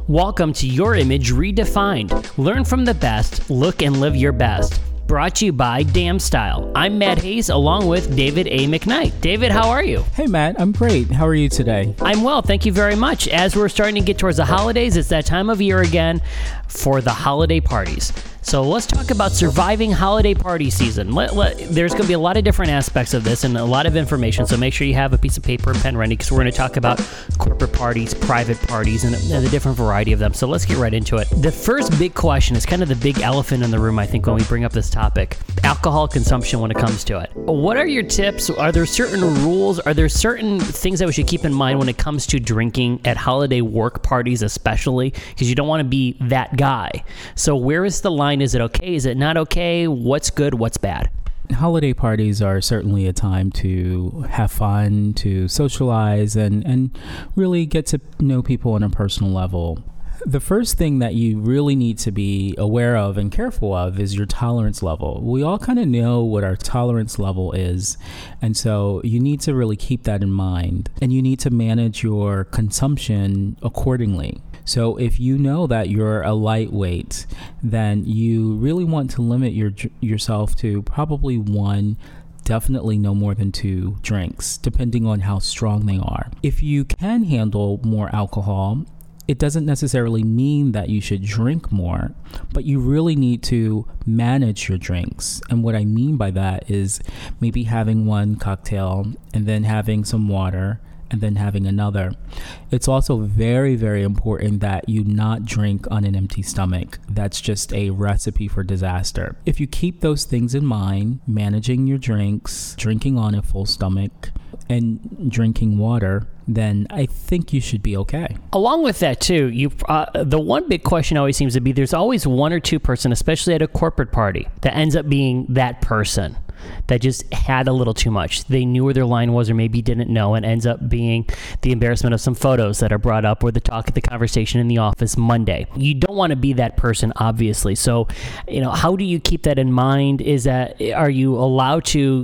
Welcome to Your Image Redefined. Learn from the best, look and live your best. Brought to you by Damn Style. I'm Matt Hayes along with David A. McKnight. David, how are you? Hey Matt, I'm great. How are you today? I'm well, thank you very much. As we're starting to get towards the holidays, it's that time of year again for the holiday parties. So let's talk about surviving holiday party season. There's going to be a lot of different aspects of this and a lot of information, so make sure you have a piece of paper and pen ready because we're going to talk about corporate parties, private parties, and the different variety of them. So let's get right into it. The first big question is kind of the big elephant in the room, I think, when we bring up this topic: alcohol consumption when it comes to it. What are your tips? Are there certain rules? Are there certain things that we should keep in mind when it comes to drinking at holiday work parties especially? Because you don't want to be that guy. So where is the line? Is it okay? Is it not okay? What's good? What's bad? Holiday parties are certainly a time to have fun, to socialize, and really get to know people on a personal level. The first thing that you really need to be aware of and careful of is your tolerance level. We all kind of know what our tolerance level is, and so you need to really keep that in mind, and you need to manage your consumption accordingly. So if you know that you're a lightweight, then you really want to limit yourself to probably one, definitely no more than 2 drinks, depending on how strong they are. If you can handle more alcohol, it doesn't necessarily mean that you should drink more, but you really need to manage your drinks. And what I mean by that is maybe having one cocktail and then having some water and then having another. It's also very, very important that you not drink on an empty stomach. That's just a recipe for disaster. If you keep those things in mind, managing your drinks, drinking on a full stomach, and drinking water, then I think you should be okay. Along with that too, the one big question always seems to be there's always one or two person, especially at a corporate party, that ends up being that person that just had a little too much. They knew where their line was or maybe didn't know, and ends up being the embarrassment of some photos that are brought up or the talk of the conversation in the office Monday. You don't want to be that person, obviously. So, how do you keep that in mind? Are you allowed to,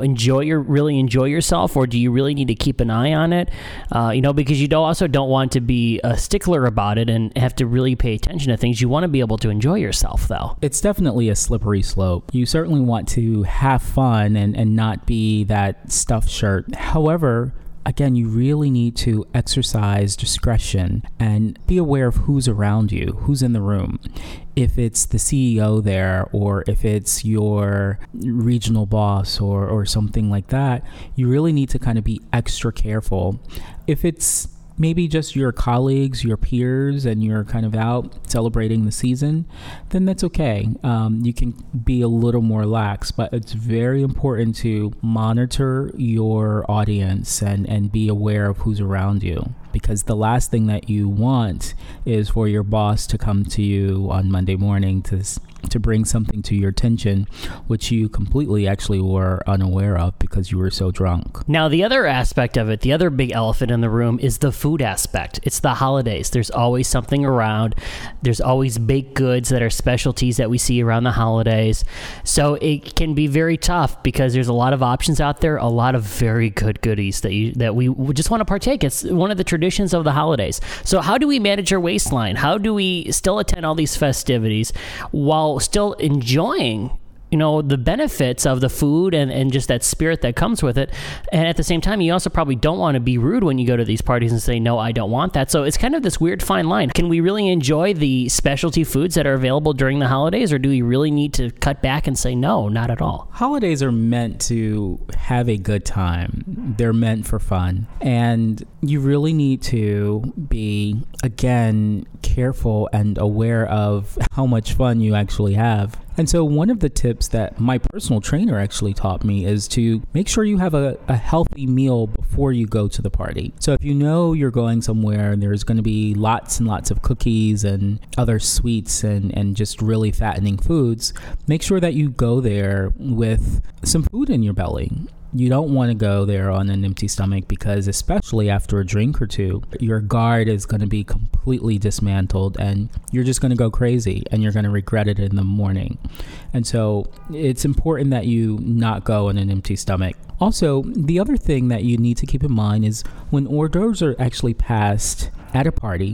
really enjoy yourself, or do you really need to keep an eye on it? Because you also don't want to be a stickler about it and have to really pay attention to things. You want to be able to enjoy yourself, though. It's definitely a slippery slope. You certainly want to have fun and not be that stuffed shirt. However, again, you really need to exercise discretion and be aware of who's around you, who's in the room. If it's the CEO there, or if it's your regional boss or something like that, you really need to kind of be extra careful. If it's maybe just your colleagues, your peers, and you're kind of out celebrating the season, then that's okay. You can be a little more lax, but it's very important to monitor your audience and be aware of who's around you. Because the last thing that you want is for your boss to come to you on Monday morning to bring something to your attention, which you completely actually were unaware of because you were so drunk. Now, the other aspect of it, the other big elephant in the room, is the food aspect. It's the holidays. There's always something around. There's always baked goods that are specialties that we see around the holidays. So it can be very tough because there's a lot of options out there, a lot of very good goodies that we just want to partake. It's one of the traditions of the holidays. So how do we manage our waistline? How do we still attend all these festivities while still enjoying the benefits of the food and just that spirit that comes with it? And at the same time, you also probably don't want to be rude when you go to these parties and say, no, I don't want that. So it's kind of this weird fine line. Can we really enjoy the specialty foods that are available during the holidays, or do we really need to cut back and say, no, not at all? Holidays are meant to have a good time. They're meant for fun. And you really need to be, again, careful and aware of how much fun you actually have. And so one of the tips that my personal trainer actually taught me is to make sure you have a healthy meal before you go to the party. So if you know you're going somewhere and there's going to be lots and lots of cookies and other sweets and just really fattening foods, make sure that you go there with some food in your belly. You don't want to go there on an empty stomach because, especially after a drink or two, your guard is going to be completely dismantled and you're just going to go crazy and you're going to regret it in the morning. And so it's important that you not go on an empty stomach. Also, the other thing that you need to keep in mind is when hors d'oeuvres are actually passed at a party,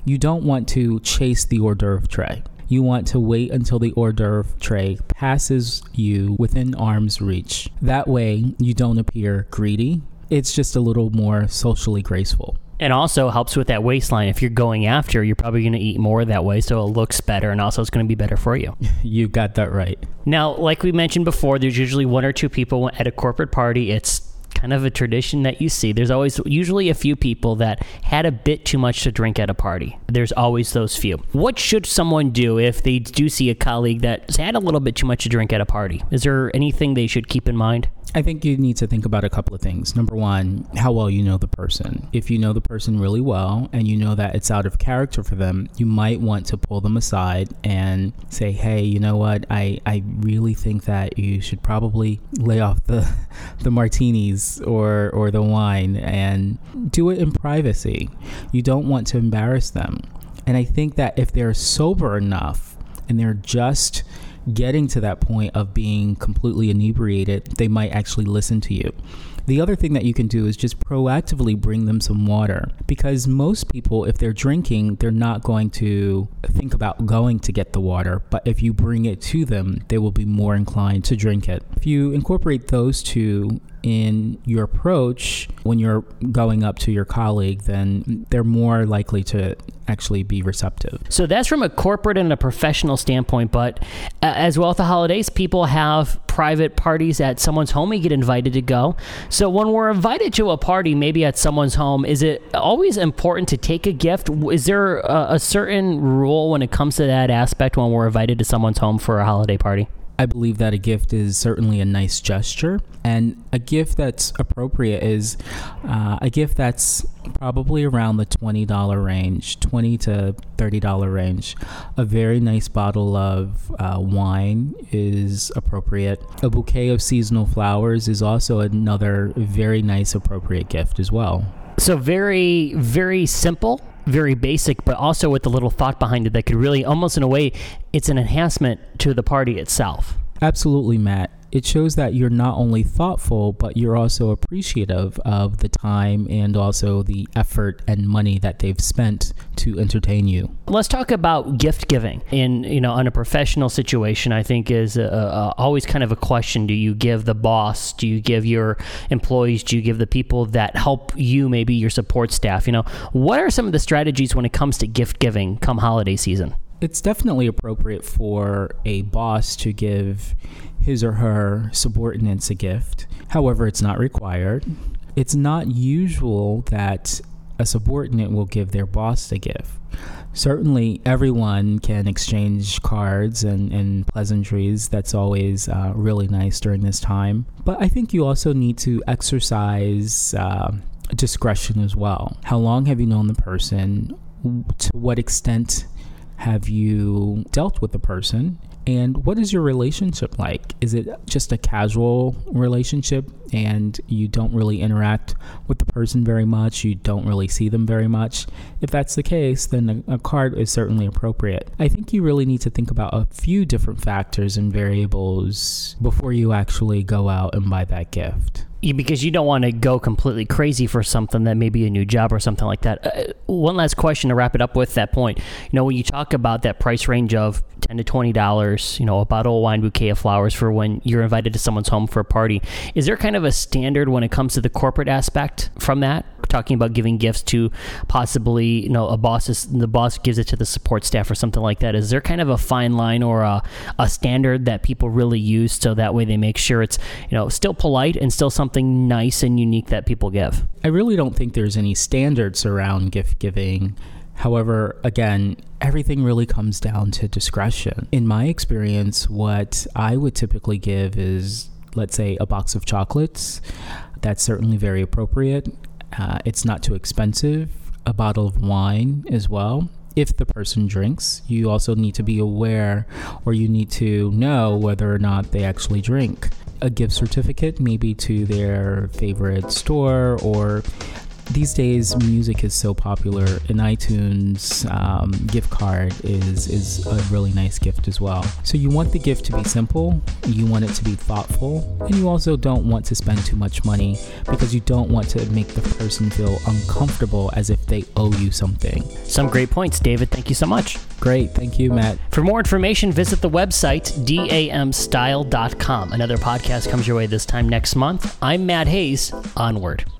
you don't want to chase the hors d'oeuvre tray. You want to wait until the hors d'oeuvre tray passes you within arm's reach. That way, you don't appear greedy. It's just a little more socially graceful. And also helps with that waistline. If you're going after, you're probably going to eat more that way, so it looks better, and also it's going to be better for you. You got that right. Now, like we mentioned before, there's usually one or two people at a corporate party. It's kind of a tradition that you see. There's always usually a few people that had a bit too much to drink at a party. There's always those few. What should someone do if they do see a colleague that's had a little bit too much to drink at a party? Is there anything they should keep in mind? I think you need to think about a couple of things. Number one, how well you know the person. If you know the person really well and you know that it's out of character for them, you might want to pull them aside and say, hey, you know what? I really think that you should probably lay off the martinis or the wine and do it in privacy. You don't want to embarrass them. And I think that if they're sober enough and they're just getting to that point of being completely inebriated, they might actually listen to you. The other thing that you can do is just proactively bring them some water, because most people, if they're drinking, they're not going to think about going to get the water, but if you bring it to them, they will be more inclined to drink it. If you incorporate those two in your approach when you're going up to your colleague, then they're more likely to actually be receptive. So that's from a corporate and a professional standpoint, but as well at the holidays, people have private parties at someone's home. We get invited to go. So when we're invited to a party, maybe at someone's home, is it always important to take a gift? Is there a certain rule when it comes to that aspect when we're invited to someone's home for a holiday party? I believe that a gift is certainly a nice gesture, and a gift that's appropriate is a gift that's probably around the $20 range, $20 to $30 range. A very nice bottle of wine is appropriate. A bouquet of seasonal flowers is also another very nice appropriate gift as well. So very, very simple, very basic, but also with a little thought behind it that could really, almost in a way, it's an enhancement to the party itself. Absolutely, Matt. It shows that you're not only thoughtful, but you're also appreciative of the time and also the effort and money that they've spent to entertain you. Let's talk about gift giving. In a professional situation, I think is always kind of a question. Do you give the boss? Do you give your employees? Do you give the people that help you, maybe your support staff? What are some of the strategies when it comes to gift giving come holiday season? It's definitely appropriate for a boss to give his or her subordinates a gift. However, it's not required. It's not usual that a subordinate will give their boss a gift. Certainly, everyone can exchange cards and pleasantries. That's always really nice during this time. But I think you also need to exercise discretion as well. How long have you known the person? To what extent have you dealt with the person? And what is your relationship like? Is it just a casual relationship and you don't really interact with the person very much? You don't really see them very much? If that's the case, then a card is certainly appropriate. I think you really need to think about a few different factors and variables before you actually go out and buy that gift. Because you don't want to go completely crazy for something that may be a new job or something like that. One last question to wrap it up with that point. When you talk about that price range of $10 to $20, a bottle of wine, bouquet of flowers for when you're invited to someone's home for a party, is there kind of a standard when it comes to the corporate aspect from that? Talking about giving gifts to possibly, the boss gives it to the support staff or something like that. Is there kind of a fine line or a standard that people really use so that way they make sure it's, still polite and still something nice and unique that people give? I really don't think there's any standards around gift giving. However, again, everything really comes down to discretion. In my experience, what I would typically give is, let's say, a box of chocolates. That's certainly very appropriate. It's not too expensive. A bottle of wine as well. If the person drinks, you also need to be aware, or you need to know whether or not they actually drink. A gift certificate, maybe to their favorite store, or these days, music is so popular. An iTunes gift card is a really nice gift as well. So you want the gift to be simple, you want it to be thoughtful, and you also don't want to spend too much money because you don't want to make the person feel uncomfortable as if they owe you something. Some great points, David. Thank you so much. Great. Thank you, Matt. For more information, visit the website damstyle.com. Another podcast comes your way this time next month. I'm Matt Hayes. Onward.